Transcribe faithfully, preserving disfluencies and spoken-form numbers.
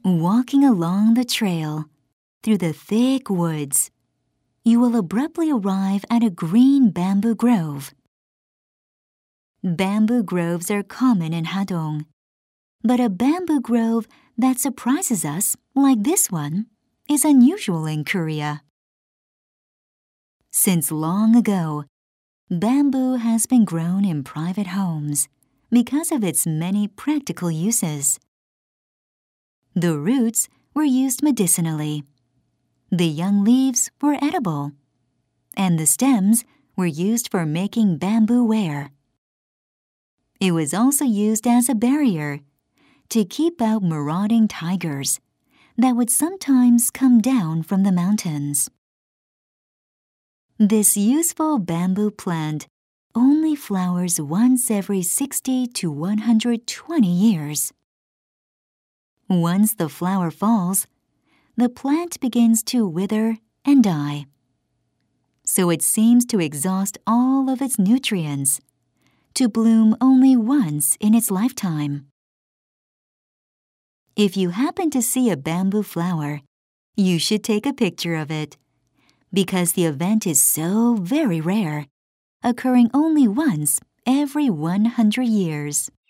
Walking along the trail through the thick woods, you will abruptly arrive at a green bamboo grove. Bamboo groves are common in Hadong, but a bamboo grove that surprises us, like this one, is unusual in Korea. Since long ago, bamboo has been grown in private homes because of its many practical uses. The roots were used medicinally, the young leaves were edible, and the stems were used for making bamboo ware. It was also used as a barrier to keep out marauding tigers that would sometimes come down from the mountains. This useful bamboo plant only flowers once every sixty to one hundred twenty years. Once the flower falls, the plant begins to wither and die. So it seems to exhaust all of its nutrients, to bloom only once in its lifetime. If you happen to see a bamboo flower, you should take a picture of it, because the event is so very rare, occurring only once every one hundred years.